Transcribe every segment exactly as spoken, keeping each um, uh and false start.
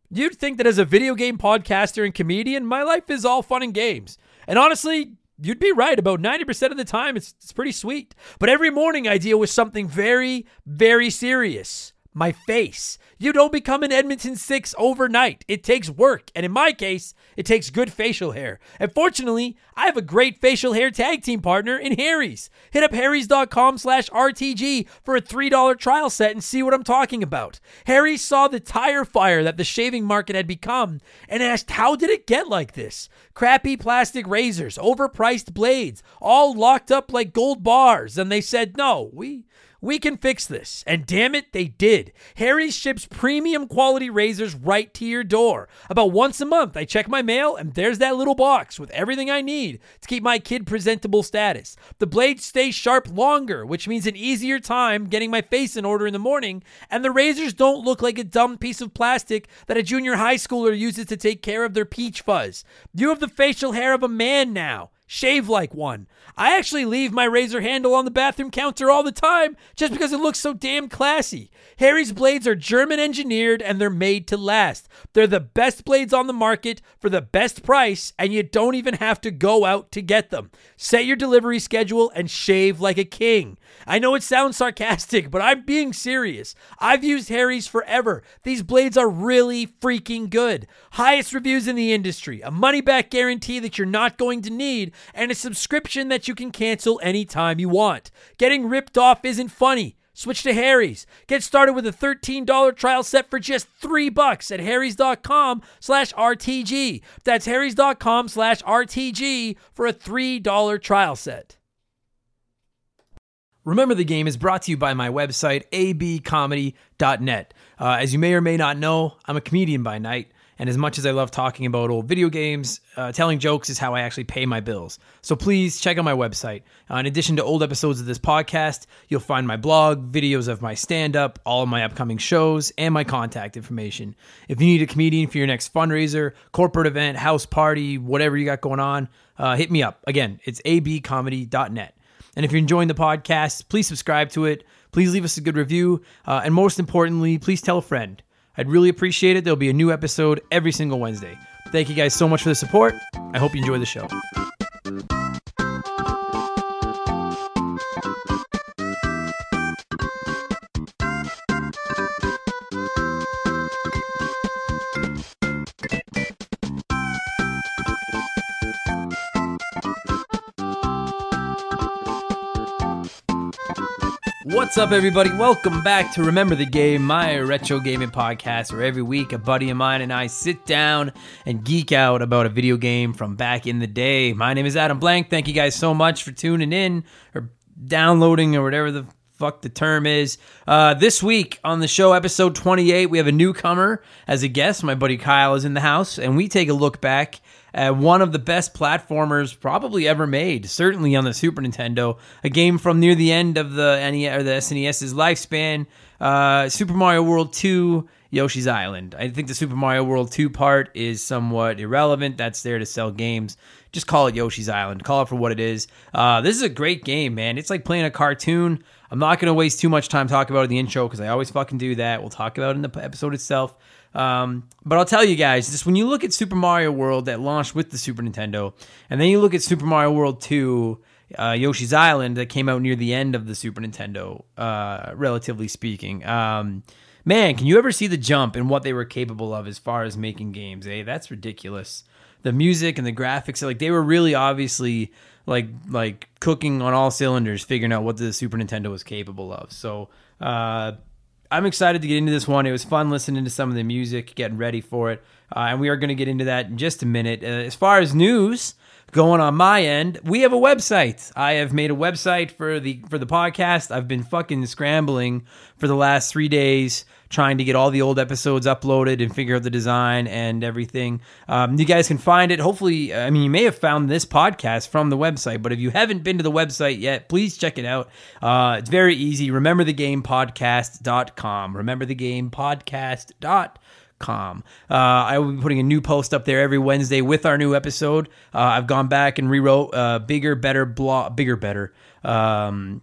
You'd think that as a video game podcaster and comedian, my life is all fun and games. And honestly, you'd be right. About ninety percent of the time, it's, it's pretty sweet. But every morning I deal with something very, very serious. My face. You don't become an Edmonton Six overnight. It takes work. And in my case, it takes good facial hair. And fortunately, I have a great facial hair tag team partner in Harry's. Hit up harrys.com slash RTG for a three dollar trial set and see what I'm talking about. Harry's saw the tire fire that the shaving market had become and asked, how did it get like this? Crappy plastic razors, overpriced blades, all locked up like gold bars. And they said, no, we... We can fix this. And damn it, they did. Harry's ships premium quality razors right to your door. About once a month, I check my mail, and there's that little box with everything I need to keep my kid presentable status. The blades stay sharp longer, which means an easier time getting my face in order in the morning, and the razors don't look like a dumb piece of plastic that a junior high schooler uses to take care of their peach fuzz. You have the facial hair of a man now. Shave like one. I actually leave my razor handle on the bathroom counter all the time just because it looks so damn classy. Harry's blades are German engineered and they're made to last. They're the best blades on the market for the best price, and you don't even have to go out to get them. Set your delivery schedule and shave like a king. I know it sounds sarcastic, but I'm being serious. I've used Harry's forever. These blades are really freaking good. Highest reviews in the industry, a money-back guarantee that you're not going to need, and a subscription that you can cancel anytime you want. Getting ripped off isn't funny. Switch to Harry's. Get started with a thirteen dollar trial set for just three bucks at harrys.com slash RTG. That's harrys.com slash RTG for a three dollar trial set. Remember the Game is brought to you by my website, a b comedy dot net. Uh, as you may or may not know, I'm a comedian by night. And as much as I love talking about old video games, uh, telling jokes is how I actually pay my bills. So please check out my website. Uh, in addition to old episodes of this podcast, you'll find my blog, videos of my stand-up, all of my upcoming shows, and my contact information. If you need a comedian for your next fundraiser, corporate event, house party, whatever you got going on, uh, hit me up. Again, it's a b comedy dot net. And if you're enjoying the podcast, please subscribe to it. Please leave us a good review. Uh, and most importantly, please tell a friend. I'd really appreciate it. There'll be a new episode every single Wednesday. Thank you guys so much for the support. I hope you enjoy the show. What's up, everybody? Welcome back to Remember the Game, my retro gaming podcast, where every week a buddy of mine and I sit down and geek out about a video game from back in the day. My name is Adam Blank. Thank you guys so much for tuning in or downloading or whatever the fuck the term is. Uh, this week on the show, episode twenty-eight, we have a newcomer as a guest. My buddy Kyle is in the house, and we take a look back Uh, one of the best platformers probably ever made, certainly on the Super Nintendo. A game from near the end of the N E S or the SNES's lifespan. Uh, Super Mario World two, Yoshi's Island. I think the Super Mario World two part is somewhat irrelevant. That's there to sell games. Just call it Yoshi's Island. Call it for what it is. Uh, this is a great game, man. It's like playing a cartoon. I'm not going to waste too much time talking about it in the intro because I always fucking do that. We'll talk about it in the episode itself. Um, but I'll tell you guys, just when you look at Super Mario World that launched with the Super Nintendo, and then you look at Super Mario World two, uh, Yoshi's Island, that came out near the end of the Super Nintendo, uh, relatively speaking, um, man, can you ever see the jump in what they were capable of as far as making games? Eh? That's ridiculous. The music and the graphics, like they were really obviously like like cooking on all cylinders, figuring out what the Super Nintendo was capable of. So, uh, I'm excited to get into this one. It was fun listening to some of the music, getting ready for it. Uh, and we are going to get into that in just a minute. Uh, as far as news going on my end, we have a website. I have made a website for the for the podcast. I've been fucking scrambling for the last three days trying to get all the old episodes uploaded and figure out the design and everything. Um, you guys can find it. Hopefully, I mean, you may have found this podcast from the website, but if you haven't been to the website yet, please check it out. Uh, it's very easy. remember the game podcast dot com. remember the game podcast dot com. Uh, I will be putting a new post up there every Wednesday with our new episode. Uh, I've gone back and rewrote uh, bigger, better blog, bigger, better. Um,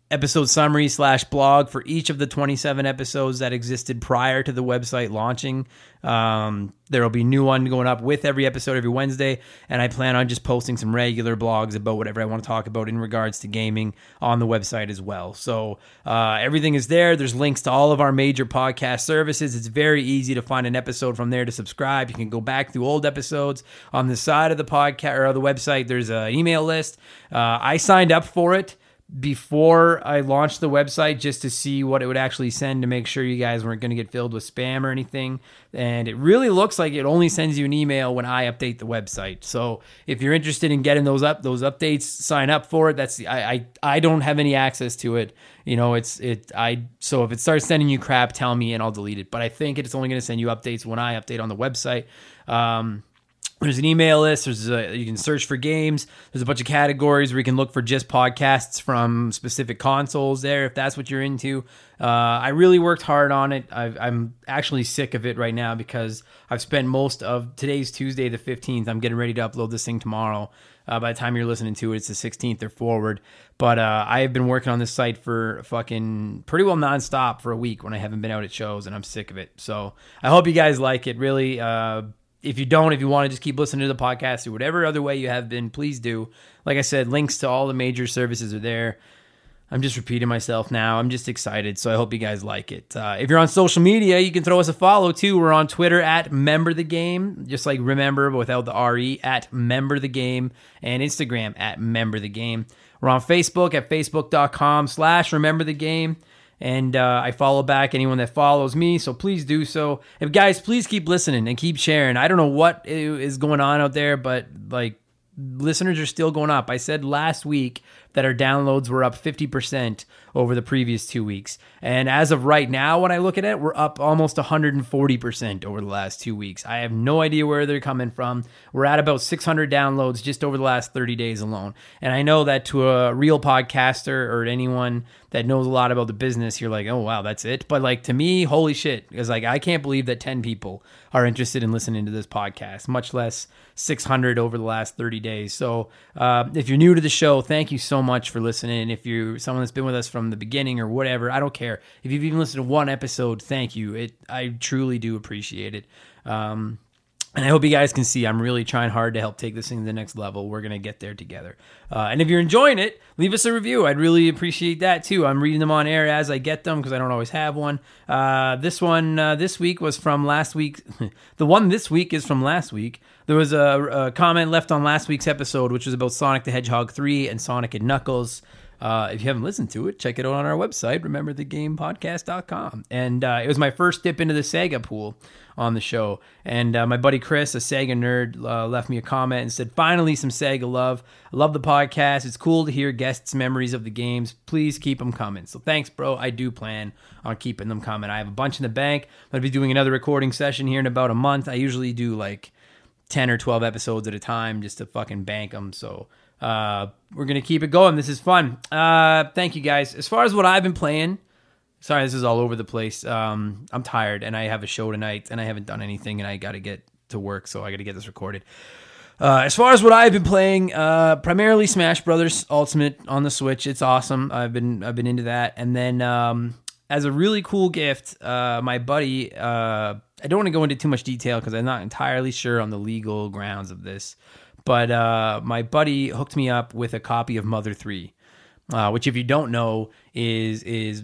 episode summary slash blog for each of the twenty-seven episodes that existed prior to the website launching. Um, there will be new one going up with every episode every Wednesday, and I plan on just posting some regular blogs about whatever I want to talk about in regards to gaming on the website as well. So uh, everything is there. There's links to all of our major podcast services. It's very easy to find an episode from there to subscribe. You can go back through old episodes on the side of the podcast or the website. There's an email list. Uh, I signed up for it before I launched the website just to see what it would actually send to make sure you guys weren't going to get filled with spam or anything. And it really looks like it only sends you an email when I update the website. So if you're interested in getting those up, those updates, sign up for it. That's the, I, I, I don't have any access to it. You know, it's, it, I, so if it starts sending you crap, tell me and I'll delete it. But I think it's only going to send you updates when I update on the website. Um, There's an email list. There's a, you can search for games. There's a bunch of categories where you can look for just podcasts from specific consoles there, if that's what you're into. Uh, I really worked hard on it. I've, I'm actually sick of it right now because I've spent most of today's Tuesday the fifteenth. I'm getting ready to upload this thing tomorrow. Uh, by the time you're listening to it, it's the sixteenth or forward. But uh, I have been working on this site for fucking pretty well nonstop for a week when I haven't been out at shows, and I'm sick of it. So I hope you guys like it. Really, uh, if you don't, if you want to just keep listening to the podcast or whatever other way you have been, please do. Like I said, links to all the major services are there. I'm just repeating myself now. I'm just excited, so I hope you guys like it. Uh, if you're on social media, you can throw us a follow, too. We're on Twitter at Member the Game, just like remember, but without the R E, at Member the Game, and Instagram at Member the Game. We're on Facebook at facebook.com slash Remember the Game. And uh, I follow back anyone that follows me, so please do so. If guys, please keep listening and keep sharing. I don't know what is going on out there, but like listeners are still going up. I said last week that our downloads were up fifty percent over the previous two weeks. And as of right now, when I look at it, we're up almost one hundred forty percent over the last two weeks. I have no idea where they're coming from. We're at about six hundred downloads just over the last thirty days alone. And I know that to a real podcaster or anyone that knows a lot about the business, you're like, oh, wow, that's it. But like to me, holy shit. Because like I can't believe that ten people are interested in listening to this podcast, much less six hundred over the last thirty days. So uh, if you're new to the show, thank you so much for listening. If you're someone that's been with us from the beginning or whatever, I don't care. If you've even listened to one episode, thank you. It I truly do appreciate it. Um, and I hope you guys can see I'm really trying hard to help take this thing to the next level. We're going to get there together. Uh, and if you're enjoying it, leave us a review. I'd really appreciate that too. I'm reading them on air as I get them because I don't always have one. Uh, this one uh, this week was from last week. The one this week is from last week. There was a, a comment left on last week's episode, which was about Sonic the Hedgehog three and Sonic and Knuckles. Uh, if you haven't listened to it, check it out on our website, remember the game podcast dot com. And uh, it was my first dip into the Sega pool on the show. And uh, my buddy Chris, a Sega nerd, uh, left me a comment and said, finally some Sega love. I love the podcast. It's cool to hear guests' memories of the games. Please keep them coming. So thanks, bro. I do plan on keeping them coming. I have a bunch in the bank. I'm going to be doing another recording session here in about a month. I usually do like ten or twelve episodes at a time just to fucking bank them. So uh, we're going to keep it going. This is fun. Uh, thank you, guys. As far as what I've been playing, sorry, this is all over the place. Um, I'm tired, and I have a show tonight, and I haven't done anything, and I got to get to work, so I got to get this recorded. Uh, as far as what I've been playing, uh, primarily Smash Brothers Ultimate on the Switch. It's awesome. I've been I've been into that, and then um, as a really cool gift, uh, my buddy. Uh, I don't want to go into too much detail because I'm not entirely sure on the legal grounds of this, but uh, my buddy hooked me up with a copy of Mother three, uh, which if you don't know is is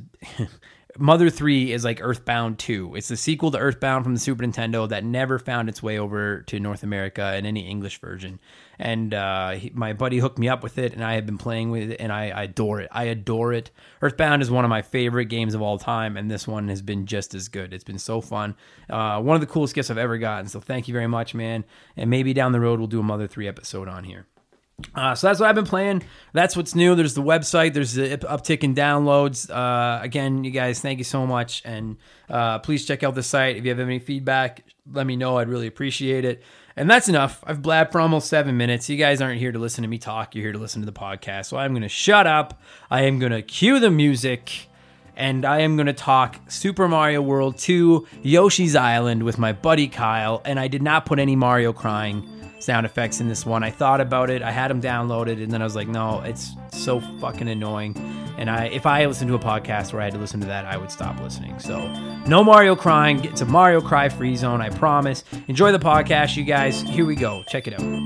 Mother three is like Earthbound two. It's the sequel to Earthbound from the Super Nintendo that never found its way over to North America in any English version. And uh, he, my buddy hooked me up with it, and I have been playing with it, and I, I adore it. I adore it. Earthbound is one of my favorite games of all time, and this one has been just as good. It's been so fun. Uh, one of the coolest gifts I've ever gotten, so thank you very much, man. And maybe down the road we'll do a Mother three episode on here. Uh, so that's what I've been playing. That's what's new. There's the website. There's the uptick in downloads. Uh, again, you guys, thank you so much. And uh, please check out the site. If you have any feedback, let me know. I'd really appreciate it. And that's enough. I've blabbed for almost seven minutes. You guys aren't here to listen to me talk. You're here to listen to the podcast. So I'm going to shut up. I am going to cue the music. And I am going to talk Super Mario World two, Yoshi's Island with my buddy Kyle. And I did not put any Mario crying sound effects in this one. I thought about it. I had them downloaded, and then I was like, no, it's so fucking annoying. And I, if I listened to a podcast where I had to listen to that, I would stop listening. So no Mario crying. It's a Mario cry free zone, I promise. Enjoy the podcast, you guys. Here we go. Check it out.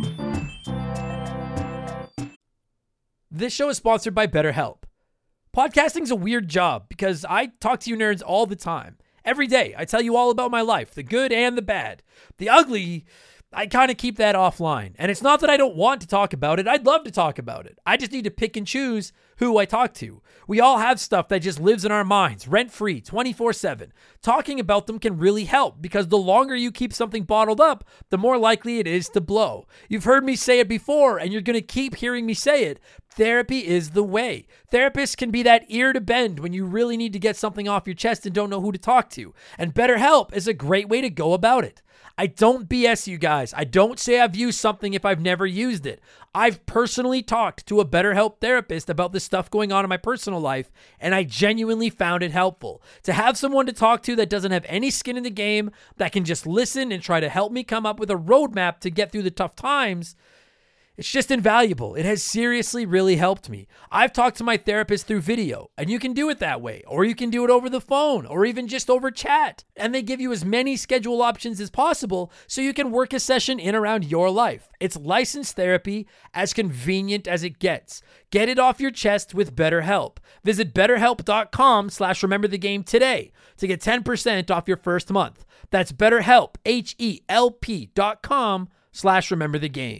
This show is sponsored by BetterHelp. Podcasting's a weird job because I talk to you nerds all the time. Every day, I tell you all about my life, the good and the bad. The ugly, I kind of keep that offline. And it's not that I don't want to talk about it. I'd love to talk about it. I just need to pick and choose who I talk to. We all have stuff that just lives in our minds, rent-free, twenty-four seven. Talking about them can really help because the longer you keep something bottled up, the more likely it is to blow. You've heard me say it before, and you're going to keep hearing me say it. Therapy is the way. Therapists can be that ear to bend when you really need to get something off your chest and don't know who to talk to. And BetterHelp is a great way to go about it. I don't B S you guys. I don't say I've used something if I've never used it. I've personally talked to a BetterHelp therapist about the stuff going on in my personal life, and I genuinely found it helpful. To have someone to talk to that doesn't have any skin in the game, that can just listen and try to help me come up with a roadmap to get through the tough times, it's just invaluable. It has seriously really helped me. I've talked to my therapist through video, and you can do it that way, or you can do it over the phone, or even just over chat. And they give you as many schedule options as possible so you can work a session in around your life. It's licensed therapy, as convenient as it gets. Get it off your chest with BetterHelp. Visit betterhelp.com slash remember the game today to get ten percent off your first month. That's BetterHelp, H-E-L-P dot com slash remember the game.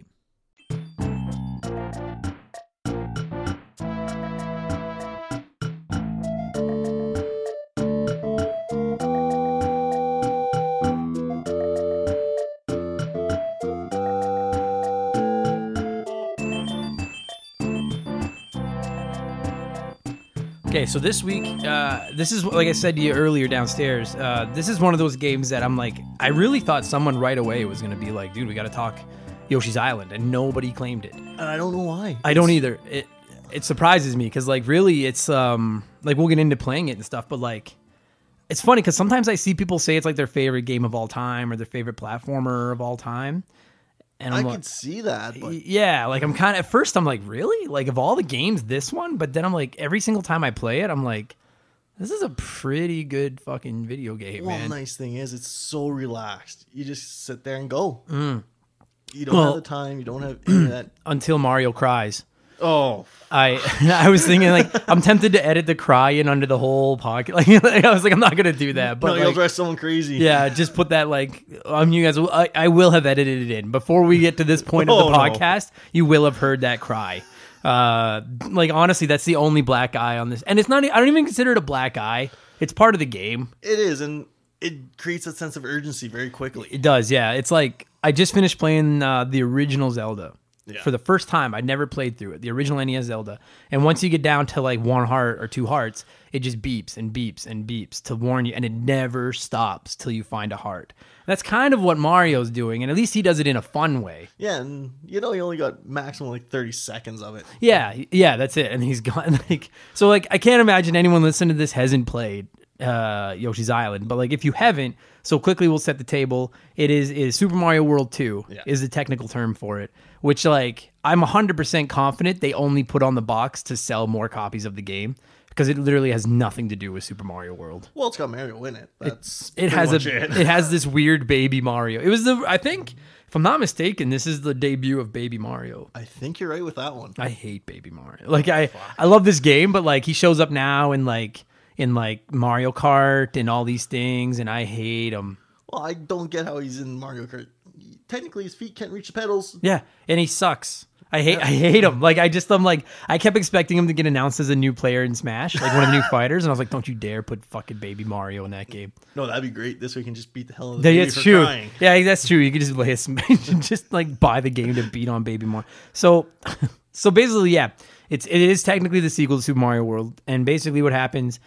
Okay, so this week, uh, this is, like I said to you earlier downstairs, uh, this is one of those games that I'm like, I really thought someone right away was going to be like, dude, we got to talk Yoshi's Island, and nobody claimed it. And I don't know why. I don't either. It it surprises me, because, like, really, it's, um like, we'll get into playing it and stuff, but, like, it's funny, because sometimes I see people say it's, like, their favorite game of all time, or their favorite platformer of all time. And I'm I like, could see that, but yeah, like I'm kind of, at first I'm like, really? Like, of all the games, this one? But then I'm like, every single time I play it, I'm like, this is a pretty good fucking video game, well, man. the nice thing is it's so relaxed. You just sit there and go. Mm. You don't Well, have the time. You don't have any of that. Until Mario cries. Oh, I I was thinking, like, I'm tempted to edit the cry in under the whole pocket. Like, like I was like, I'm not gonna do that. But no, like, you'll drive someone crazy. yeah, just put that, like, um, you guys. Will, I, I will have edited it in before we get to this point of Oh, the no. podcast. You will have heard that cry. Uh, like, honestly, that's the only black eye on this, and it's not. I don't even consider it a black eye. It's part of the game. It is, and it creates a sense of urgency very quickly. It does, yeah. It's like I just finished playing uh, the original Zelda. Yeah. For the first time. I'd never played through it, the original N E S Zelda. And once you get down to like one heart or two hearts, it just beeps and beeps and beeps to warn you, and it never stops till you find a heart. That's kind of what Mario's doing, and at least he does it in a fun way. Yeah, and you know, you only got maximum like thirty seconds of it. Yeah, yeah, that's it. And he's gone. Like, so, like, I can't imagine anyone listening to this hasn't played uh, Yoshi's Island. But like, if you haven't, so quickly we'll set the table. It is is Super Mario World two Yeah. is the technical term for it. Which, like, I'm one hundred percent confident they only put on the box to sell more copies of the game, because it literally has nothing to do with Super Mario World. Well, it's got Mario in it. That's It pretty has a much it. it has this weird baby Mario. It was the I think, if I'm not mistaken, this is the debut of Baby Mario. I think you're right with that one. I hate Baby Mario. Like, I I love this game, but like, he shows up now in like in like Mario Kart and all these things, and I hate him. Well, I don't get how he's in Mario Kart. Technically, his feet can't reach the pedals. Yeah, and he sucks. I hate I hate him. Like, I just I'm like I kept expecting him to get announced as a new player in Smash, like one of the new fighters, and I was like, don't you dare put fucking Baby Mario in that game. No, that'd be great. This way, we can just beat the hell out of the Yeah, baby it's for true. crying. Yeah, that's true. You could just play a, just like buy the game to beat on Baby Mario. So, so basically, yeah, it's it is technically the sequel to Super Mario World, and basically what happens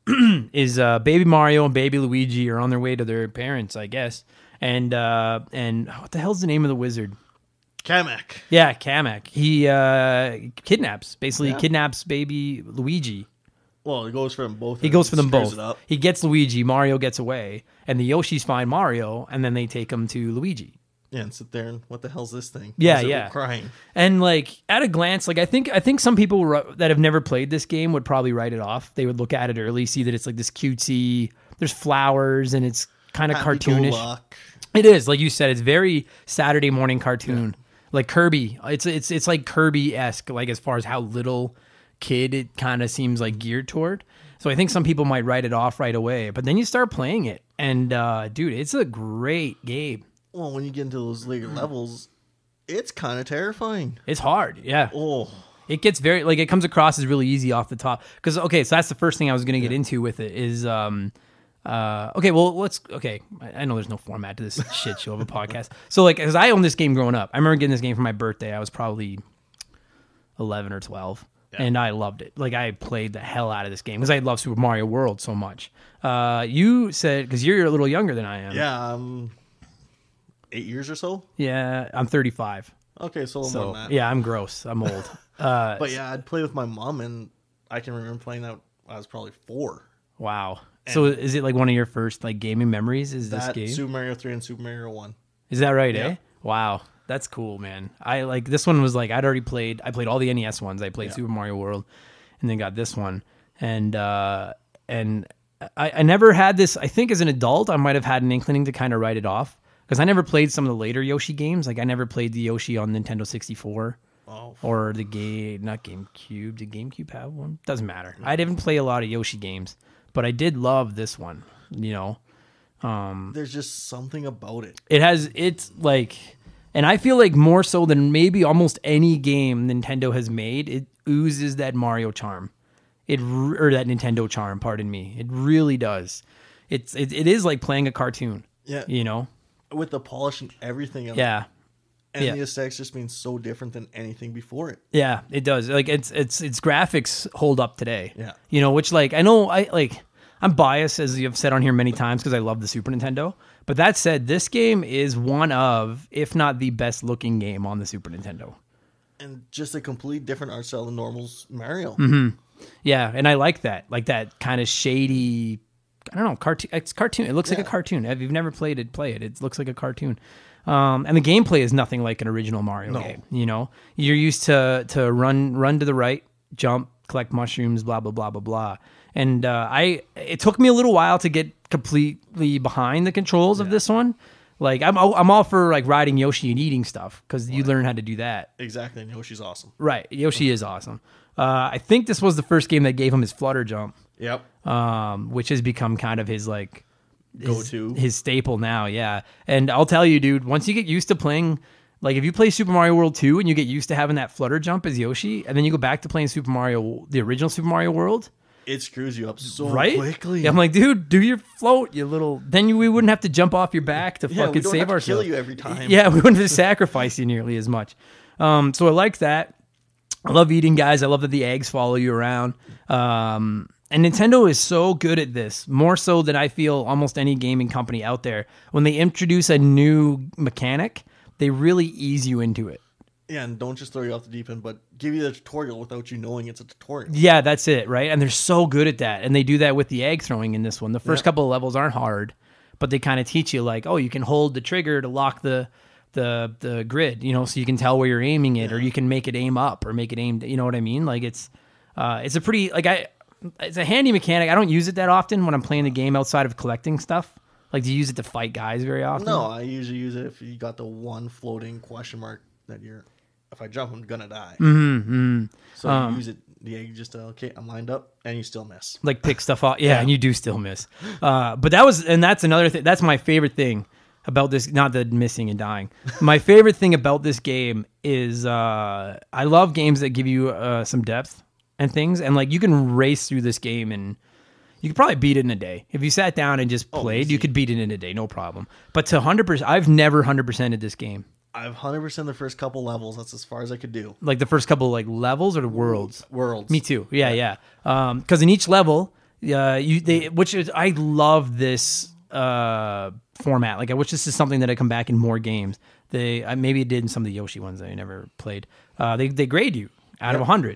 is uh, Baby Mario and Baby Luigi are on their way to their parents, I guess, and uh, and what the hell's the name of the wizard? Kamek. Yeah, Kamek. He uh, kidnaps, basically Yeah. kidnaps Baby Luigi. Well, it goes for them both. He goes for them screws both. it up. He gets Luigi, Mario gets away, and the Yoshis find Mario, and then they take him to Luigi. Yeah, and sit there and what the hell's this thing? Yeah, Why is it yeah. crying. And like at a glance, like I think I think some people ru- that have never played this game would probably write it off. They would look at it early, see that it's like this cutesy. There's flowers and it's kind of cartoonish. Happy-go-luck. It is, like you said, it's very Saturday morning cartoon, like Kirby. It's it's it's like Kirby esque, like as far as how little kid it kind of seems like geared toward. So I think some people might write it off right away, but then you start playing it, and uh, dude, it's a great game. Well, when you get into those later levels, it's kind of terrifying. It's hard, yeah. Oh, It gets very like it comes across as really easy off the top. Because okay, so that's the first thing I was gonna get into with it is um uh okay, well let's okay. I I know there's no format to this shit show of a podcast. So like as I owned this game growing up, I remember getting this game for my birthday. I was probably eleven or twelve. Yeah. And I loved it. Like I played the hell out of this game because I love Super Mario World so much. Uh you said because you're a little younger than I am. yeah, um, eight years or so. Yeah, I'm thirty-five. Okay, so a little So more than that. yeah, I'm gross. I'm old. Uh But yeah, I'd play with my mom, and I can remember playing that when I was probably four. Wow. So is it like one of your first like gaming memories? Is this That game? Super Mario three and Super Mario one. Is that right? Yeah. Eh? Wow, that's cool, man. I like this one was like I'd already played. I played all the N E S ones. I played Yeah. Super Mario World, and then got this one. And uh, and I, I never had this. I think as an adult, I might have had an inkling to kind of write it off because I never played some of the later Yoshi games. Like I never played the Yoshi on Nintendo sixty-four. Oh, Or the game, not GameCube. Did GameCube have one? Doesn't matter. I didn't play a lot of Yoshi games, but I did love this one. You know, there's just something about it. it has it's like, and I feel like more so than maybe almost any game Nintendo has made, it oozes that Mario charm. It r- or that Nintendo charm. Pardon me. It really does. It's it, it is like playing a cartoon. Yeah, You know. with the polish and everything. Of Yeah. it. And yeah. the aesthetics just means so different than anything before it. Yeah, it does. Like it's it's its graphics hold up today. Yeah. You know, which like I know I like I'm biased as you've said on here many times because I love the Super Nintendo. But that said, this game is one of, if not the best looking game on the Super Nintendo. And just a completely different art style than normal's Mario. Mm-hmm. Yeah, and I like that. Like that kind of shady, I don't know, cartoon. It's cartoon. It looks Yeah. like a cartoon. If you've never played it, play it. It looks like a cartoon. Um, and the gameplay is nothing like an original Mario No. game. You know, you're used to to run run to the right, jump, collect mushrooms, blah blah blah blah blah. And uh, I, it took me a little while to get completely behind the controls of this one. Like I'm I'm all for like riding Yoshi and eating stuff because you learn how to do that. Exactly, and Yoshi's awesome. Right, Yoshi is awesome. Uh, I think this was the first game that gave him his flutter jump, Yep. um, which has become kind of his like his, Go-to. his staple now. Yeah, and I'll tell you, dude, once you get used to playing, like if you play Super Mario World two and you get used to having that flutter jump as Yoshi, and then you go back to playing Super Mario, the original Super Mario World, It screws you up so right? quickly. Yeah, I'm like, dude, do your float, you little. Then you, we wouldn't have to jump off your back to Yeah, fucking we don't save have to ourselves. kill you every time. Yeah, we wouldn't have to sacrifice you nearly as much. Um, so I like that. I love eating, guys. I love that the eggs follow you around. Um, and Nintendo is so good at this, more so than I feel almost any gaming company out there. When they introduce a new mechanic, they really ease you into it. Yeah, and don't just throw you off the deep end, but give you the tutorial without you knowing it's a tutorial. Yeah, that's it, right? And they're so good at that. And they do that with the egg throwing in this one. The first Yeah. couple of levels aren't hard, but they kind of teach you like, oh, you can hold the trigger to lock the the the grid, you know, so you can tell where you're aiming it, or you can make it aim up or make it aim, you know what I mean? Like it's uh it's a pretty like I it's a handy mechanic. I don't use it that often when I'm playing the game outside of collecting stuff. Like do you use it to fight guys very often? No, I usually use it if you got the one floating question mark that you're, if I jump, I'm gonna die. Mm-hmm. So Um, you use it, yeah, you just, uh, okay, I'm lined up, and you still miss. Like pick stuff off. Yeah, Yeah. and you do still miss. Uh, but that was, and that's another thing. That's my favorite thing about this. Not the missing and dying. My favorite thing about this game is uh, I love games that give you uh, some depth and things. And like you can race through this game and you could probably beat it in a day. If you sat down and just played, you easy. could beat it in a day, no problem. But to one hundred percent, I've never one hundred percented this game. I've one hundred percent the first couple levels. That's as far as I could do. Like the first couple like levels or the worlds. Worlds. Me too. Yeah, yeah. Um, because in each level, uh, you they which is I love this uh format. Like I wish this is something that I come back in more games. They I, maybe it did in some of the Yoshi ones that I never played. Uh, they they grade you out of a hundred,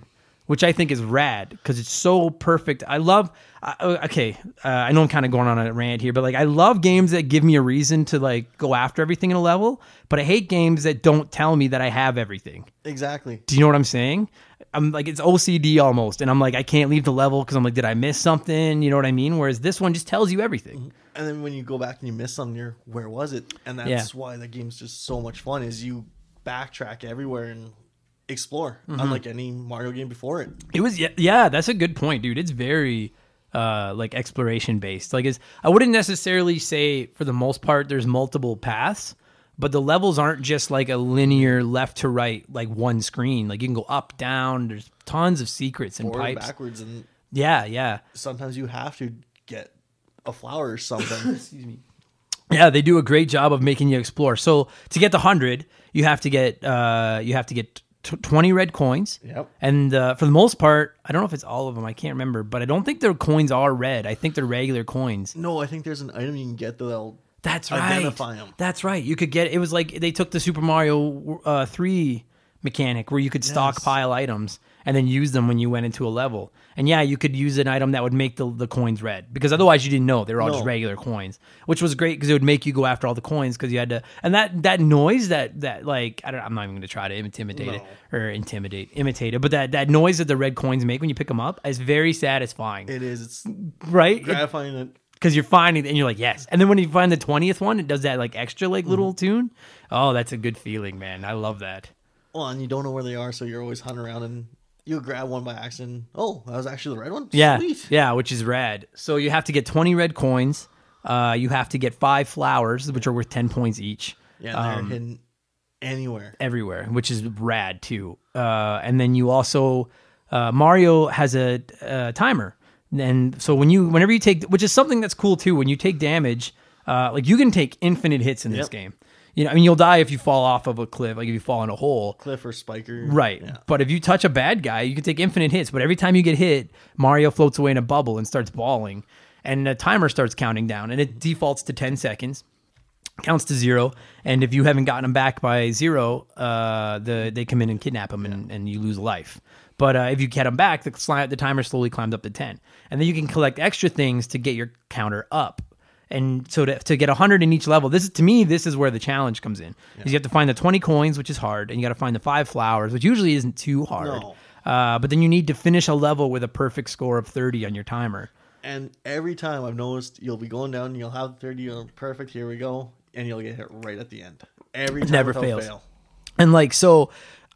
which I think is rad because it's so perfect. I love, uh, okay, uh, I know I'm kind of going on a rant here, but like I love games that give me a reason to like go after everything in a level, but I hate games that don't tell me that I have everything. Exactly. Do you know what I'm saying? I'm like, it's O C D almost, and I'm like, I can't leave the level because I'm like, did I miss something? You know what I mean? Whereas this one just tells you everything. And then when you go back and you miss something, you're, where was it? And that's Yeah. why the game's just so much fun is you backtrack everywhere and explore, Mm-hmm. unlike any Mario game before it. It was, yeah, yeah, that's a good point, dude. It's very uh, like exploration based. Like, it's, I wouldn't necessarily say for the most part there's multiple paths, but the levels aren't just like a linear left to right, like one screen. Like you can go up, down. There's tons of secrets and Forward, pipes. backwards, and Yeah, yeah. sometimes you have to get a flower or something. Excuse me. Yeah, they do a great job of making you explore. So to get the hundred, you have to get uh, you have to get t- twenty red coins. Yep. And uh, for the most part, I don't know if it's all of them. I can't remember, but I don't think their coins are red. I think they're regular coins. No, I think there's an item you can get that'll That's right. identify them. That's right. You could get, it was like they took the Super Mario uh, three mechanic where you could stockpile items and then use them when you went into a level. And yeah, you could use an item that would make the, the coins red because otherwise you didn't know they were all No. just regular coins, which was great because it would make you go after all the coins because you had to. And that that noise that that like I don't, I'm not even going to try to intimidate it or intimidate imitate it, but that that noise that the red coins make when you pick them up is very satisfying, It is. It's right? gratifying that Because you're finding it and you're like, yes. And then when you find the twentieth one, it does that like extra like little Mm-hmm. tune. Oh, that's a good feeling, man. I love that. well, and you don't know where they are, so you're always hunting around and you grab one by accident. Oh, that was actually the red one. Yeah. Sweet. Yeah, which is rad. So you have to get twenty red coins. Uh, you have to get five flowers, which are worth ten points each. Yeah, and they're Um, hidden anywhere. everywhere, which is rad too. Uh, and then you also uh, Mario has a, a timer, and so when you whenever you take, which is something that's cool too, when you take damage, uh, like you can take infinite hits in this Yep. game. You know, I mean, you'll die if you fall off of a cliff, like if you fall in a hole. Cliff or Spiker. Right. Yeah. But if you touch a bad guy, you can take infinite hits. But every time you get hit, Mario floats away in a bubble and starts bawling. And the timer starts counting down. And it defaults to ten seconds, counts to zero. And if you haven't gotten them back by zero, uh, the they come in and kidnap them and, and you lose a life. But uh, if you get them back, the, sli- the timer slowly climbs up to ten. And then you can collect extra things to get your counter up. And so to, to get one hundred in each level, this is to me, this is where the challenge comes in. Because you have to find the twenty coins, which is hard, and you got to find the five flowers, which usually isn't too hard. No. Uh, but then you need to finish a level with a perfect score of thirty on your timer. And every time I've noticed, you'll be going down and you'll have thirty, you're perfect, here we go, and you'll get hit right at the end. Every time Never without fails. fail. And like, so,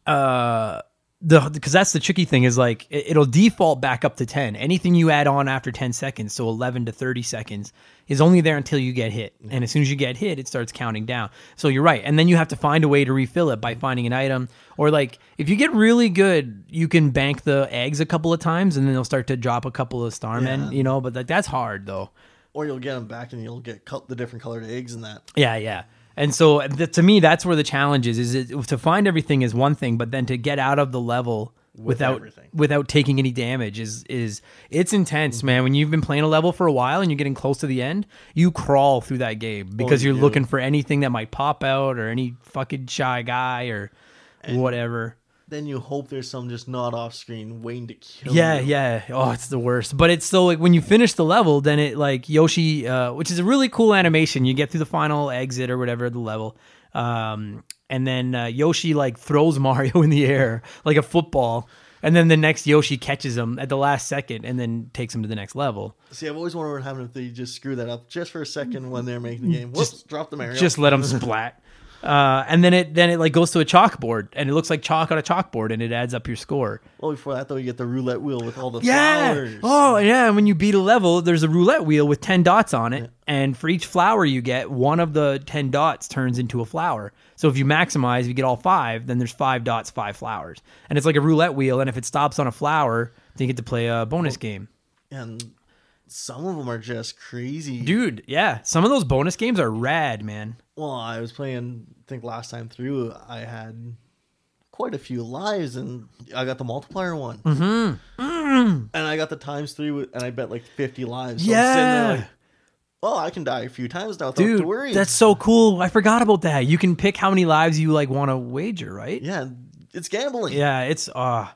uh, the because that's the tricky thing is like it, it'll default back up to ten. Anything you add on after ten seconds, so eleven to thirty seconds, is only there until you get hit. And as soon as you get hit, it starts counting down. So you're right. And then you have to find a way to refill it by finding an item. Or like if you get really good, you can bank the eggs a couple of times and then they'll start to drop a couple of starmen, Yeah. you know, but like that's hard though. Or you'll get them back and you'll get col- the different colored eggs and that. Yeah, yeah. And so th- to me, that's where the challenge is. Is it, to find everything is one thing, but then to get out of the level without everything. without taking any damage is is it's intense, Mm-hmm. man. When you've been playing a level for a while and you're getting close to the end, you crawl through that game because you you're do. looking for anything that might pop out or any fucking shy guy or whatever. Then you hope there's some just not off screen waiting to kill Yeah, you. yeah. Oh, it's the worst. But it's still like when you finish the level, then it like Yoshi, uh, which is a really cool animation. You get through the final exit or whatever the level, um, and then uh, Yoshi like throws Mario in the air like a football, and then the next Yoshi catches him at the last second and then takes him to the next level. See, I've always wondered what happened if they just screw that up just for a second when they're making the game. Whoops, drop the Mario. Just let him splat. Uh, and then it then it like goes to a chalkboard and it looks like chalk on a chalkboard and it adds up your score. Well, before that, though, you get the roulette wheel with all the Yeah. flowers. Oh, yeah. And when you beat a level, there's a roulette wheel with ten dots on it. And for each flower you get, one of the ten dots turns into a flower. So if you maximize, if you get all five, then there's five dots, five flowers. And it's like a roulette wheel. And if it stops on a flower, then you get to play a bonus game. And some of them are just crazy. Dude, yeah. Some of those bonus games are rad, man. Well, I was playing, I think last time through, I had quite a few lives, and I got the multiplier one. Mm-hmm. Mm. And I got the times three, with, and I bet like fifty lives. So Yeah. I'm sitting there like, well, I can die a few times now without Dude, to worry. that's so cool. I forgot about that. You can pick how many lives you like want to wager, right? Yeah, it's gambling. Yeah, it's uh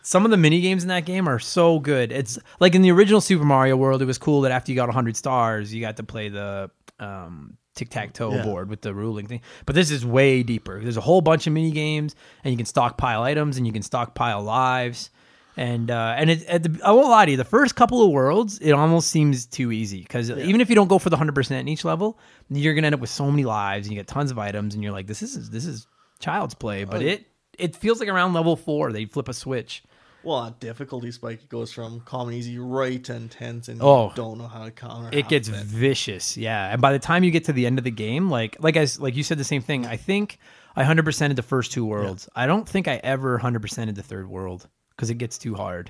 some of the mini games in that game are so good. It's like in the original Super Mario World, it was cool that after you got one hundred stars, you got to play the um, tic-tac-toe Yeah. board with the ruling thing. But this is way deeper. There's a whole bunch of mini games, and you can stockpile items, and you can stockpile lives. And uh, and it, at the, I won't lie to you, the first couple of worlds, it almost seems too easy. Because Yeah. even if you don't go for the one hundred percent in each level, you're going to end up with so many lives, and you get tons of items, and you're like, this is this is child's play. But Oh. it it feels like around level four, they flip a switch. Well, at difficulty spike, it goes from common easy right to intense, and Oh. you don't know how to counter. It half gets of it. vicious, yeah. And by the time you get to the end of the game, like like I s- like you said the same thing. I think I one hundred percented the first two worlds. I don't think I ever one hundred percented the third world because it gets too hard.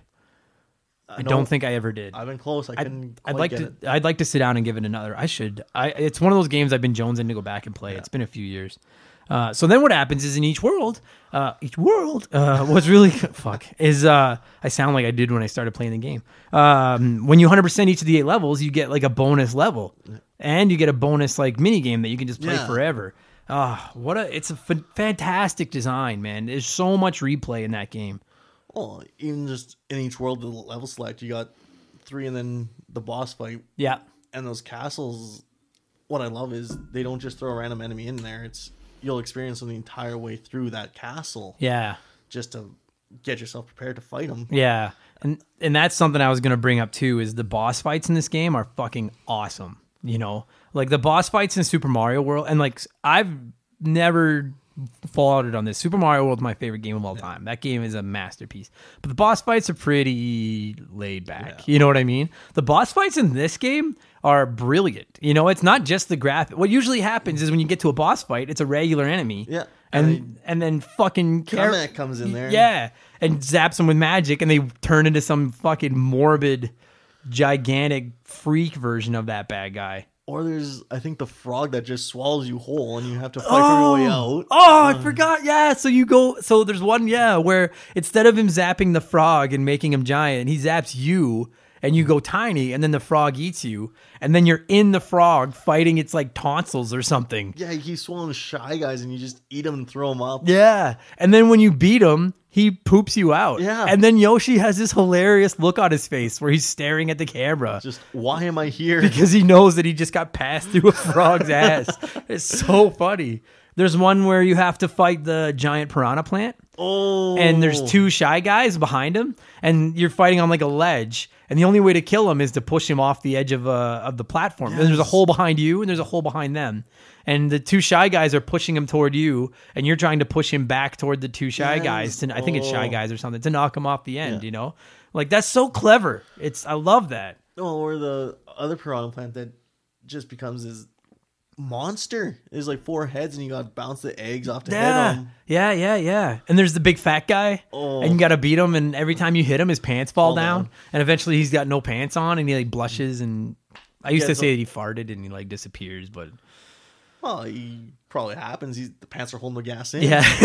I, know- don't think I ever did. I've been close. I I'd, couldn't. I'd quite like get to. it. I'd like to sit down and give it another. I should. I. It's one of those games I've been jonesing to go back and play. It's been a few years. Uh, so then what happens is in each world, uh, each world, uh, what's really fuck is uh, I sound like I did when I started playing the game. Um, when you one hundred percent each of the eight levels, you get like a bonus level, and you get a bonus like mini game that you can just play Yeah. forever. Ah, what a! It's a f- fantastic design, man. There's so much replay in that game. Well, even just in each world, the level select, you got three, and then the boss fight, Yeah. and those castles. What I love is they don't just throw a random enemy in there. It's you'll experience them the entire way through that castle, Yeah. just to get yourself prepared to fight them. Yeah, and and that's something I was gonna bring up too. Is the boss fights in this game are fucking awesome. You know, like the boss fights in Super Mario World, and like I've never fallouted on this. Super Mario World is my favorite game of all time. That game is a masterpiece. But the boss fights are pretty laid back. You know what I mean? The boss fights in this game are brilliant. You know, it's not just the graphic. What usually happens is when you get to a boss fight, it's a regular enemy. Yeah. And And and then fucking char- Kamek comes in there. Yeah, and zaps them with magic, and they turn into some fucking morbid, gigantic freak version of that bad guy. Or there's, I think, the frog that just swallows you whole, and you have to fight for your way out. Oh, I forgot. Yeah, so you go. So there's one. Yeah, where instead of him zapping the frog and making him giant, he zaps you, and you go tiny, and then the frog eats you, and then you're in the frog fighting its like tonsils or something. Yeah, he keeps swallowing shy guys, and you just eat them and throw them up. Yeah, and then when you beat him, he poops you out. Yeah. And then Yoshi has this hilarious look on his face where he's staring at the camera Just, why am I here? because he knows that he just got passed through a frog's ass. It's so funny. There's one where you have to fight the giant piranha plant, oh. and there's two shy guys behind him, and you're fighting on like a ledge, and the only way to kill him is to push him off the edge of uh, of the platform. And there's a Yes. hole behind you, and there's a hole behind them. And the two shy guys are pushing him toward you, and you're trying to push him back toward the two shy Yes. guys. To, I think it's shy Oh. guys or something to knock him off the end. Yeah. You know, like that's so clever. It's I love that. Oh, or the other piranha plant that just becomes this monster. There's like four heads, and you got to bounce the eggs off to hit Yeah, them. yeah, yeah, yeah. And there's the big fat guy, Oh. and you got to beat him. And every time you hit him, his pants fall Fall down. down. and eventually he's got no pants on, and he like blushes. And I used Yeah, to so- say that he farted and he like disappears, but Well, he probably happens. He's the pants are holding the gas in.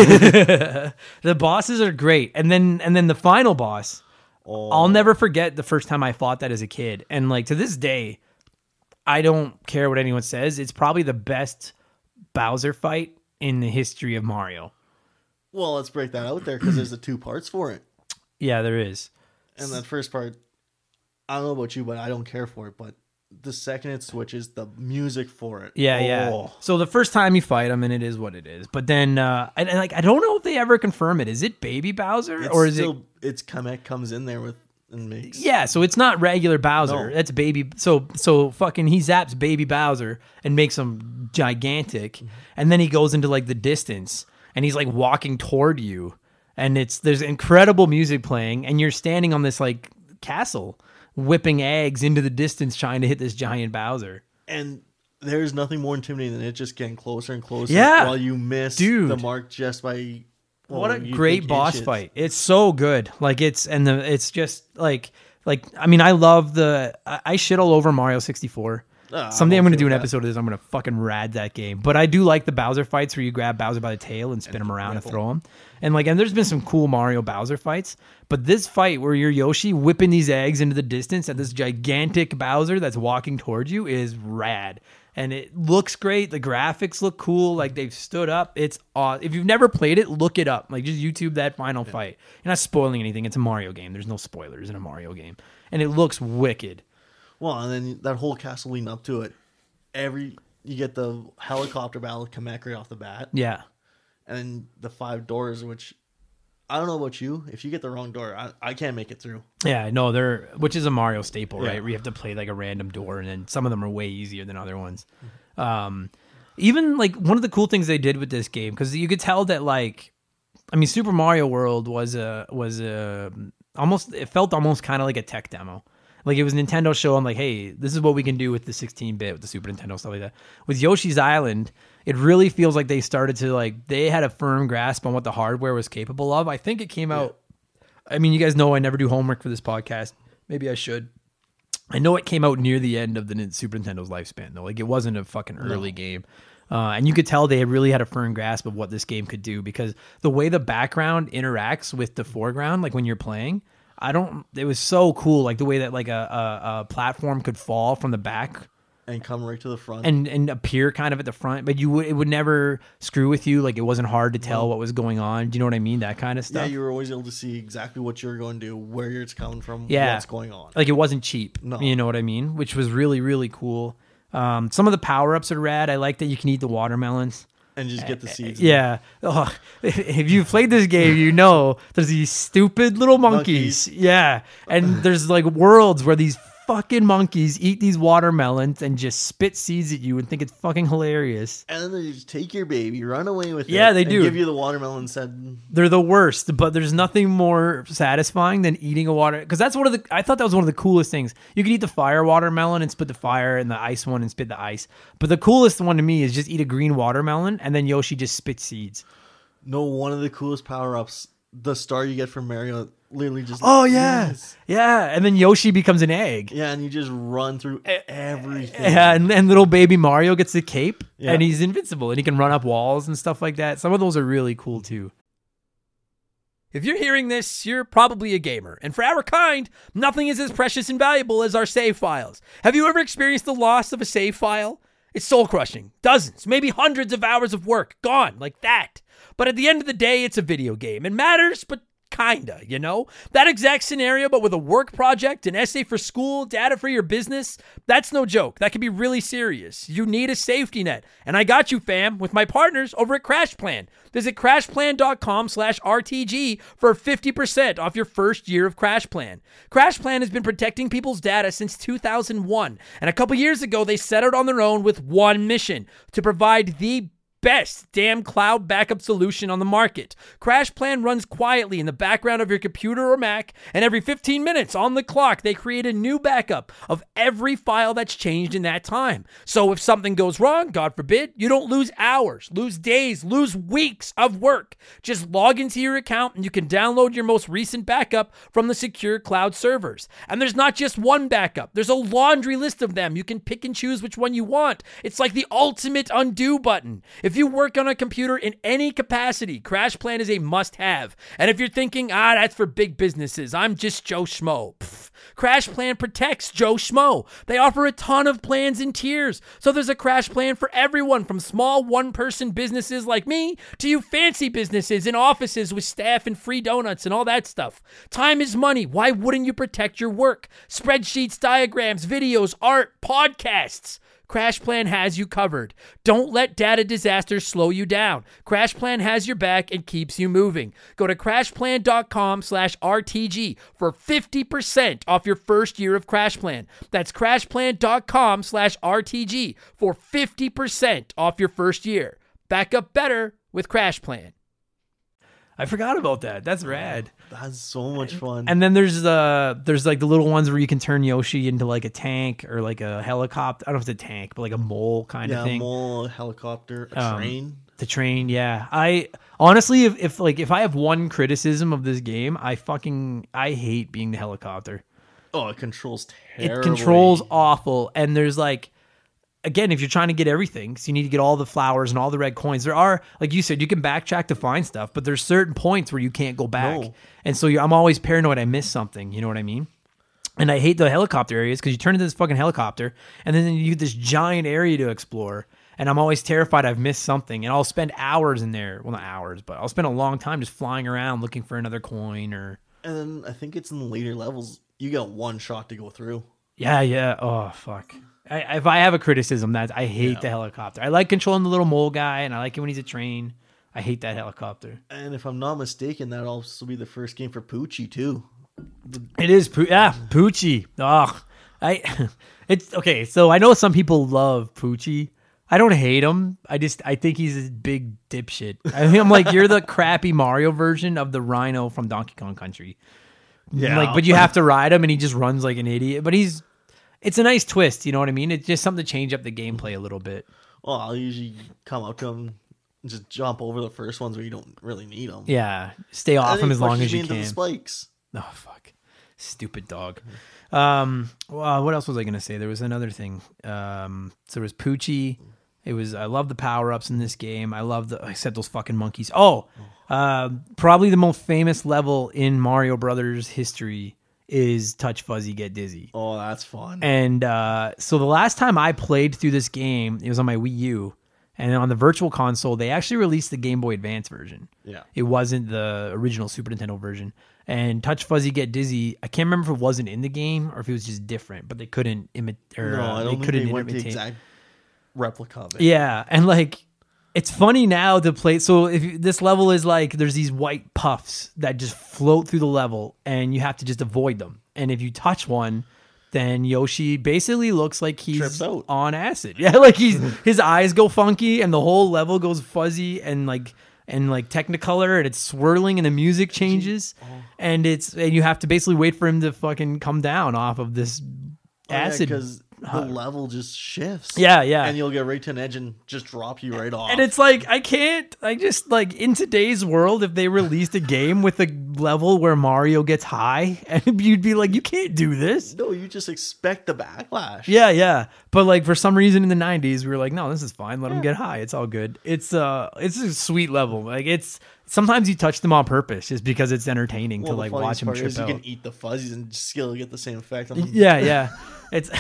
yeah, the bosses are great. And then and then the final boss, Oh, I'll never forget the first time I fought that as a kid. And like to this day, I don't care what anyone says. It's probably the best Bowser fight in the history of Mario. well, let's break that out there because there's the two parts for it. Yeah, there is. And that first part, I don't know about you, but I don't care for it. But the second it switches, the music for it. Yeah, yeah. Oh. So the first time you fight him, and it is what it is. But then, uh, and, and like, I don't know if they ever confirm it. Is it Baby Bowser It's or is still, it's Kamek comes in there with and makes. it? Yeah, so it's not regular Bowser. No. That's Baby. So so fucking he zaps Baby Bowser and makes him gigantic, Mm-hmm. and then he goes into like the distance, and he's like walking toward you, and it's there's incredible music playing, and you're standing on this like castle, whipping eggs into the distance, trying to hit this giant Bowser. And there's nothing more intimidating than it just getting closer and closer. Yeah. While you miss Dude. the mark just by. well, What a you great think boss inches. fight. It's so good. Like it's and the it's just like like I mean I love the I, I shit all over Mario sixty-four. Ah, Someday I'm I'm going to okay do an with that. episode of this. I'm going to fucking rad that game. But I do like the Bowser fights where you grab Bowser by the tail and spin him around and ripple. throw him. And like and there's been some cool Mario Bowser fights, but this fight where you're Yoshi whipping these eggs into the distance at this gigantic Bowser that's walking towards you is rad. and it looks great. The graphics look cool. Like they've stood up. It's aw- if you've never played it, look it up. Like just YouTube that final yeah. fight. You're not spoiling anything. It's a Mario game. There's no spoilers in a Mario game, and it looks wicked. Well, and then that whole castle leading up to it, every you get the helicopter battle come back right off the bat. Yeah, and then the five doors, which. I don't know about you. If you get the wrong door, I, I can't make it through. Yeah, no, they're which is a Mario staple, yeah. right? Where you have to play like a random door, and then some of them are way easier than other ones. Mm-hmm. Um, even like one of the cool things they did with this game, because you could tell that like, I mean, Super Mario World was a was a almost it felt almost kind of like a tech demo. Like it was Nintendo showing like, hey, this is what we can do with the sixteen bit, with the Super Nintendo, stuff like that. With Yoshi's Island, it really feels like they started to like, they had a firm grasp on what the hardware was capable of. I think it came out, yeah. I mean, you guys know I never do homework for this podcast. Maybe I should. I know it came out near the end of the Super Nintendo's lifespan though. Like it wasn't a fucking early no. game. Uh, and you could tell they really had a firm grasp of what this game could do, because the way the background interacts with the foreground, like when you're playing, I don't. It was so cool, like the way that like a, a, a platform could fall from the back and come right to the front and and appear kind of at the front, but you would it would never screw with you. Like it wasn't hard to tell what was going on. Do you know what I mean? That kind of stuff. Yeah, you were always able to see exactly what you're going to do, where it's coming from, yeah. what's going on. Like it wasn't cheap. No, you know what I mean? Which was really really cool. Um, some of the power ups are rad. I like that you can eat the watermelons. And just get the seeds. Yeah. Oh, if you've played this game, you know there's these stupid little monkeys. monkeys. Yeah. And there's like worlds where these fucking monkeys eat these watermelons and just spit seeds at you and think it's fucking hilarious. And then they just take your baby, run away with yeah, it. Yeah, they and do. Give you the watermelon said. They're the worst, but there's nothing more satisfying than eating a water. Because that's one of the, I thought that was one of the coolest things. You could eat the fire watermelon and spit the fire, and the ice one and spit the ice. But the coolest one to me is just eat a green watermelon and then Yoshi just spits seeds. No, one of the coolest power-ups, the star you get from Mario, literally just... Oh, yeah. Yes. Yeah, and then Yoshi becomes an egg. Yeah, and you just run through everything. Yeah, and, and little baby Mario gets the cape, yeah. and he's invincible, and he can run up walls and stuff like that. Some of those are really cool, too. If you're hearing this, you're probably a gamer. And for our kind, nothing is as precious and valuable as our save files. Have you ever experienced the loss of a save file? It's soul-crushing. Dozens, maybe hundreds of hours of work gone like that. But at the end of the day, it's a video game. It matters, but kinda, you know? That exact scenario, but with a work project, an essay for school, data for your business, that's no joke. That can be really serious. You need a safety net. And I got you, fam, with my partners over at CrashPlan. Visit CrashPlan.com slash RTG for fifty percent off your first year of CrashPlan. CrashPlan has been protecting people's data since two thousand one. And a couple years ago, they set out on their own with one mission: to provide the best damn cloud backup solution on the market. CrashPlan runs quietly in the background of your computer or Mac, and every fifteen minutes on the clock, they create a new backup of every file that's changed in that time. So if something goes wrong, God forbid, you don't lose hours, lose days, lose weeks of work. Just log into your account and you can download your most recent backup from the secure cloud servers. And there's not just one backup. There's a laundry list of them. You can pick and choose which one you want. It's like the ultimate undo button. If you work on a computer in any capacity, CrashPlan is a must-have. And if you're thinking, ah, that's for big businesses, I'm just Joe Schmo. Pfft. CrashPlan protects Joe Schmo. They offer a ton of plans and tiers. So there's a Crash Plan for everyone, from small one-person businesses like me to you fancy businesses in offices with staff and free donuts and all that stuff. Time is money. Why wouldn't you protect your work? Spreadsheets, diagrams, videos, art, podcasts. CrashPlan has you covered. Don't let data disasters slow you down. CrashPlan has your back and keeps you moving. Go to CrashPlan.com slash RTG for fifty percent off your first year of CrashPlan. That's CrashPlan.com slash RTG for fifty percent off your first year. Back up better with CrashPlan. I forgot about that. That's rad. That's so much fun. And then there's uh there's like the little ones where you can turn Yoshi into like a tank or like a helicopter. I don't know if it's a tank, but like a mole kind yeah, of thing. Yeah, mole, a helicopter, a um, train. The train, yeah. I honestly, if, if like if I have one criticism of this game, I fucking I hate being the helicopter. Oh, it controls terribly. It controls awful, and there's like. Again, if you're trying to get everything, so you need to get all the flowers and all the red coins. There are, like you said, you can backtrack to find stuff, but there's certain points where you can't go back. No. And so you're, I'm always paranoid I miss something. You know what I mean? And I hate the helicopter areas because you turn into this fucking helicopter and then you get this giant area to explore. And I'm always terrified I've missed something. And I'll spend hours in there. Well, not hours, but I'll spend a long time just flying around looking for another coin or... And then I think it's in the later levels, you got one shot to go through. Yeah, yeah. Oh, fuck. I, if I have a criticism, that I hate Yeah. the helicopter. I like controlling the little mole guy, and I like it when he's a train. I hate that helicopter. And if I'm not mistaken, that'll also be the first game for Poochie, too. It is, Poo- yeah, Poochie. Oh, I, it's okay. So I know some people love Poochie. I don't hate him. I just I think he's a big dipshit. I think I'm like you're the crappy Mario version of the Rhino from Donkey Kong Country. Yeah. Like, but you have to ride him, and he just runs like an idiot. But he's, it's a nice twist. You know what I mean? It's just something to change up the gameplay a little bit. Well, I'll usually come up to him and just jump over the first ones where you don't really need them. Yeah, stay off him as long as you into can. The spikes. Oh fuck, stupid dog. Um, well, what else was I gonna say? There was another thing. Um, so there was Poochie. It was. I love the power ups in this game. I love the. Except those fucking monkeys. Oh, uh, probably the most famous level in Mario Brothers history is Touch Fuzzy Get Dizzy. Oh, that's fun. And uh, so the last time I played through this game, it was on my Wii U, and on the Virtual Console, they actually released the Game Boy Advance version. Yeah. It wasn't the original Super Nintendo version. And Touch Fuzzy Get Dizzy, I can't remember if it wasn't in the game or if it was just different, but they couldn't imitate. No, uh, I they don't think couldn't they went the imitate. exact replica of it. Yeah, and like it's funny now to play. So if you, this level is like there's these white puffs that just float through the level, and you have to just avoid them. And if you touch one, then Yoshi basically looks like he's Trips out. on acid. Yeah, like he's his eyes go funky, and the whole level goes fuzzy and like and like Technicolor, and it's swirling, and the music changes, and it's and you have to basically wait for him to fucking come down off of this acid. Because the level just shifts. Yeah, yeah. And you'll get right to an edge and just drop you right off. And it's like, I can't, I just like in today's world, if they released a game with a level where Mario gets high, and you'd be like, you can't do this. No, you just expect the backlash. Yeah, yeah. But like for some reason in the nineties, we were like, no, this is fine. Let them get high. It's all good. It's uh, it's a sweet level. Like it's, sometimes you touch them on purpose just because it's entertaining Well, to like the watch them part trip is out. You can eat the fuzzies and still get the same effect on them. Yeah, yeah. It's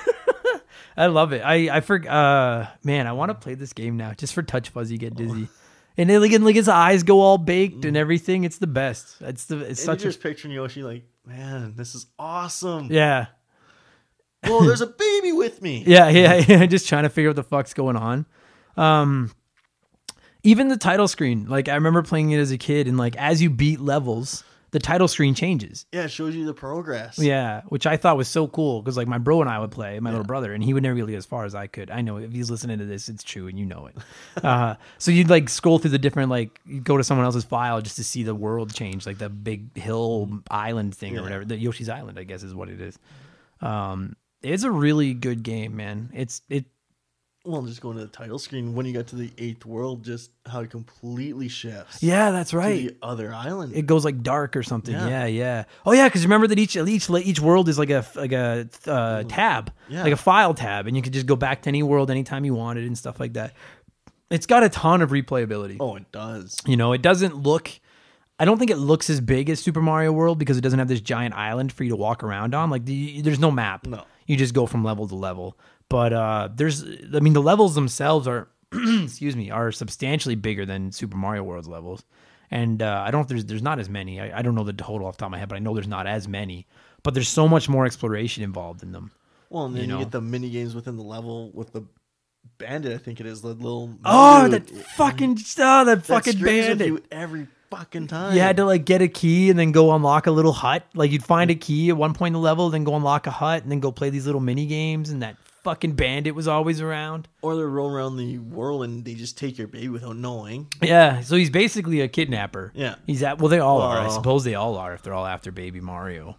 I love it. I I for uh man, I want to play this game now just for Touch Fuzzy Get Dizzy. And then like, and, like his eyes go all baked and everything. It's the best. It's the it's And such you're a just picturing Yoshi like, man, this is awesome. yeah. Whoa, there's a baby with me. Yeah, yeah, yeah. Just trying to figure out what the fuck's going on. Um even the title screen, like I remember playing it as a kid, and like as you beat levels, the title screen changes. Yeah, it shows you the progress. Yeah, which I thought was so cool because like my bro and I would play, my little brother, and he would never really get as far as I could. I know if he's listening to this, it's true, and you know it. uh, so you'd like scroll through the different, like you'd go to someone else's file just to see the world change, like the big hill island thing Yeah. or whatever. The Yoshi's Island, I guess, is what it is. Um, it's a really good game, man. It's it. Well, just going to the title screen, when you get to the eighth world, just how it completely shifts. Yeah, that's To right. the other island. It goes like dark or something. Yeah, Yeah. yeah. Oh yeah, because remember that each each each world is like a like a uh, tab, Yeah. like a file tab, and you can just go back to any world anytime you wanted and stuff like that. It's got a ton of replayability. oh, it does. You know, it doesn't look. I don't think it looks as big as Super Mario World because it doesn't have this giant island for you to walk around on. Like the, there's no map. No. You just go from level to level. But uh, there's, I mean, the levels themselves are, excuse me, are substantially bigger than Super Mario World's levels. And uh, I don't know if there's there's not as many. I, I don't know the total off the top of my head, but I know there's not as many. But there's so much more exploration involved in them. Well, and then You you, know. get the mini games within the level with the bandit. I think it is the little. Oh, dude. that fucking, oh, that That fucking strings with bandit. you every fucking time. You had to like get a key and then go unlock a little hut. Like you'd find a key at one point in the level, then go unlock a hut, and then go play these little mini games. And that fucking bandit was always around. Or they're rolling around the world and they just take your baby without knowing. Yeah, so he's basically a kidnapper. Yeah. He's at well, they all are. I Well. suppose they all are if they're all after Baby Mario.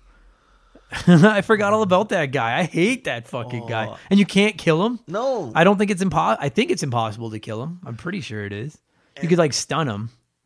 I forgot all about that guy. I hate that fucking guy. Oh. And you can't kill him. No. I don't think it's impossible. I think it's impossible to kill him. I'm pretty sure it is. You could like stun him.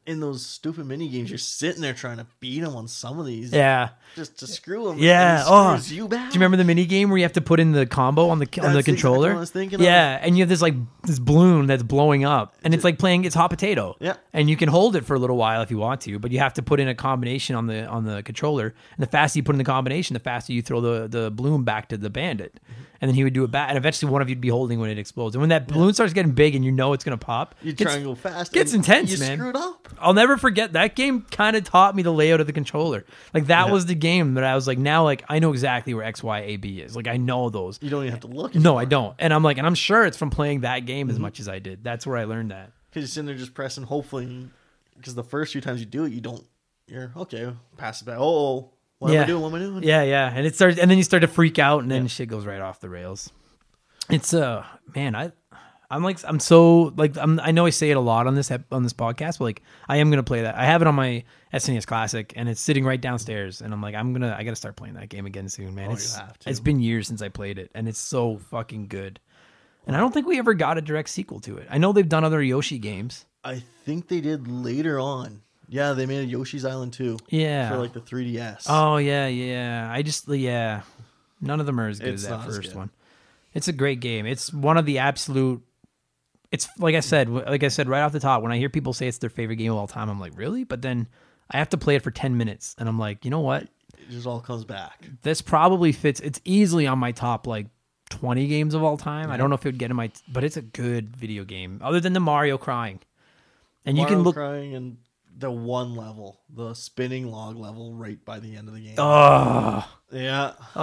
in those stupid mini games, you're sitting there trying to beat him on some of these. Yeah. Just to screw him. Yeah. And he oh. screws you back. Do you remember the mini game where you have to put in the combo on the on the That's controller? exactly what I was thinking yeah, of. and you have this like this balloon that's blowing up, and it's like playing it's hot potato. Yeah. And you can hold it for a little while if you want to, but you have to put in a combination on the on the controller. And the faster you put in the combination, the faster you throw the the balloon back to the bandit. Mm-hmm. And then he would do it back, and eventually one of you'd be holding when it explodes. And when that balloon yeah. starts getting big, and you know it's gonna pop, you try and go fast. Gets intense, you man. You screwed up. I'll never forget that game. Kind of taught me the layout of the controller. Like that yeah. was the game that I was like, now like I know exactly where X, Y, A, B is. Like I know those. You don't even have to look. No, I don't. And I'm like, and I'm sure it's from playing that game mm-hmm. as much as I did. That's where I learned that. Because you're sitting there just pressing, hopefully, because the first few times you do it, you don't. You're okay. Pass it back. Oh, what yeah. am I doing? What am I doing? Yeah, yeah. And it starts, and then you start to freak out, and then yeah. shit goes right off the rails. It's uh, man, I. I'm like I'm so like I'm I know I say it a lot on this on this podcast, but like I am gonna play that. I have it on my S N E S Classic, and it's sitting right downstairs. And I'm like I'm gonna I gotta start playing that game again soon, man. Oh, it's you have to. It's been years since I played it, and it's so fucking good. And I don't think we ever got a direct sequel to it. I know they've done other Yoshi games. I think they did later on. Yeah, they made a Yoshi's Island too. Yeah, for like the three D S. Oh yeah, yeah. I just yeah, none of them are as good it's as that first good. one. It's a great game. It's one of the absolute. It's like I said, like I said right off the top, when I hear people say it's their favorite game of all time, I'm like, really? But then I have to play it for ten minutes, and I'm like, you know what? It just all comes back. This probably fits. It's easily on my top like twenty games of all time. Yeah. I don't know if it would get in my, but it's a good video game. Other than the Mario crying, and Mario you can look crying and the one level, the spinning log level, right by the end of the game. Oh. Yeah. Oh,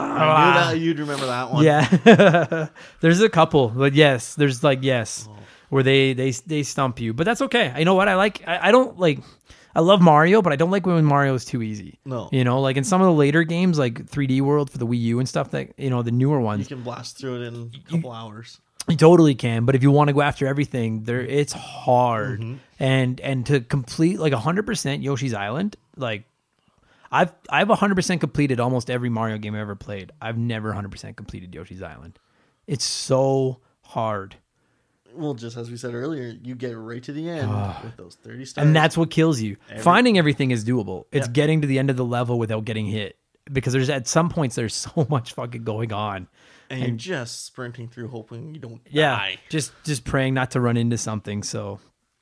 I knew that you'd remember that one. Yeah. There's a couple, but yes, there's like, yes, oh. where they, they, they stump you, but that's okay. You know what? I like, I, I don't like, I love Mario, but I don't like when Mario is too easy. No. You know, like in some of the later games, like three D World for the Wii U and stuff that, you know, the newer ones. You can blast through it in a couple you, hours. You totally can, but if you want to go after everything, there it's hard. Mm-hmm. And and to complete like one hundred percent Yoshi's Island, like I've I've one hundred percent completed almost every Mario game I've ever played. I've never one hundred percent completed Yoshi's Island. It's so hard. Well, just as we said earlier, you get right to the end oh. with those thirty stars. And that's what kills you. Every- Finding everything is doable. It's yeah. getting to the end of the level without getting hit. Because there's at some points there's so much fucking going on. And, and you're just sprinting through hoping you don't yeah, die. Just just praying not to run into something. So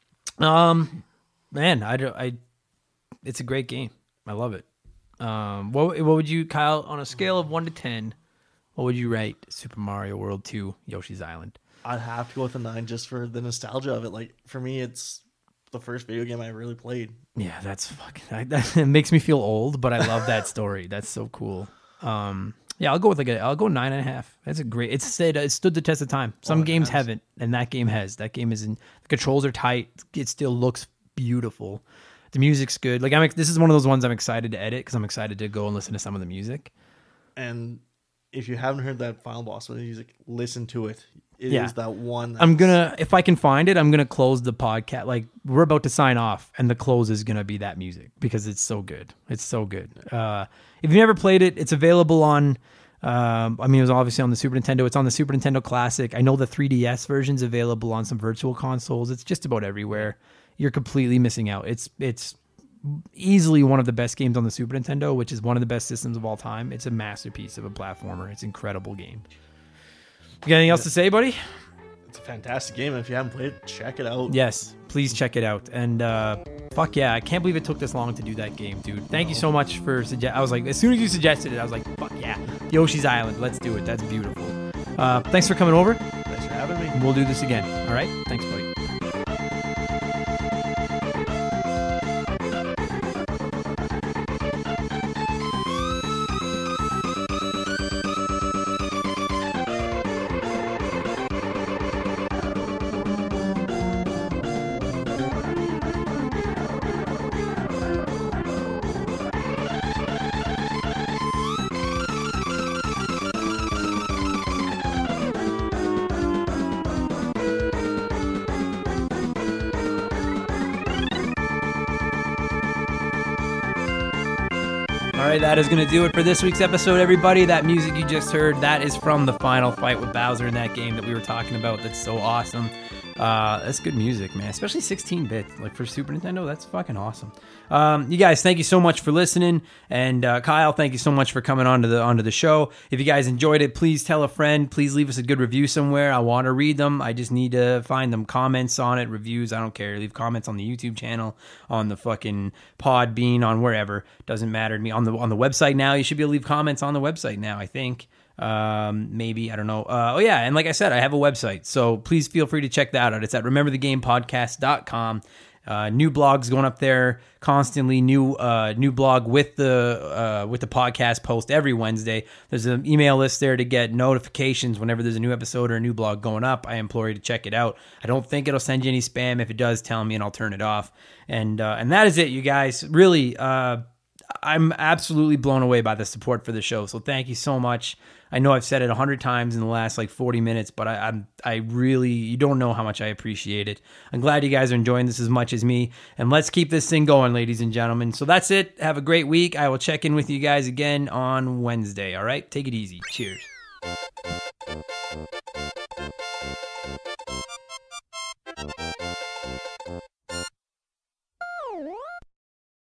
um man, I, I it's a great game. I love it. Um what what would you, Kyle, on a scale of one to ten, what would you rate Super Mario World two Yoshi's Island? I'd have to go with a nine just for the nostalgia of it. Like for me, it's the first video game I really played. Yeah, that's fucking that, that it makes me feel old, but I love that story. That's so cool. Um Yeah, I'll go with like a. I'll go nine and a half. That's a great. It's said it stood the test of time. Some oh, games has. haven't, and that game has. That game is in. The controls are tight. It still looks beautiful. The music's good. Like I'm. This is one of those ones I'm excited to edit because I'm excited to go and listen to some of the music. And if you haven't heard that final boss with the music, listen to it. It yeah. is that one. I'm gonna. If I can find it, I'm gonna close the podcast. Like we're about to sign off, and the close is gonna be that music because it's so good. It's so good. Uh, if you've never played it, it's available on. Um, I mean, it was obviously on the Super Nintendo. It's on the Super Nintendo Classic. I know the three D S version's available on some virtual consoles. It's just about everywhere. You're completely missing out. It's it's easily one of the best games on the Super Nintendo, which is one of the best systems of all time. It's a masterpiece of a platformer. It's an incredible game. You got anything else to say, buddy? It's a fantastic game. If you haven't played it, check it out. Yes, please check it out. And uh, fuck yeah, I can't believe it took this long to do that game, dude. Thank you so much for suggest. I was like, as soon as you suggested it, I was like, fuck yeah, Yoshi's Island, let's do it. That's beautiful. Uh, thanks for coming over. Thanks for having me. We'll do this again. All right, thanks, buddy. All right, that is going to do it for this week's episode, everybody. That music you just heard, that is from the final fight with Bowser in that game that we were talking about. That's so awesome. Uh, that's good music, man. Especially sixteen bit, like for Super Nintendo. That's fucking awesome. Um, you guys, thank you so much for listening, and uh, Kyle, thank you so much for coming onto the onto the show. If you guys enjoyed it, please tell a friend. Please leave us a good review somewhere. I want to read them. I just need to find them. Comments on it, reviews. I don't care. Leave comments on the YouTube channel, on the fucking Podbean, on wherever. Doesn't matter to me. On the on the website now, you should be able to leave comments on the website now. I think. Um, maybe, I don't know. Uh, oh yeah. And like I said, I have a website, so please feel free to check that out. It's at remember the game podcast dot com. Uh, new blogs going up there constantly. New, uh, new blog with the, uh, with the podcast post every Wednesday. There's an email list there to get notifications whenever there's a new episode or a new blog going up. I implore you to check it out. I don't think it'll send you any spam. If it does, tell me and I'll turn it off. And, uh, and that is it, you guys. Really, uh, I'm absolutely blown away by the support for the show. So thank you so much. I know I've said it a hundred times in the last like forty minutes, but I, I'm, I really, you don't know how much I appreciate it. I'm glad you guys are enjoying this as much as me, and let's keep this thing going, ladies and gentlemen. So that's it. Have a great week. I will check in with you guys again on Wednesday. All right. Take it easy. Cheers.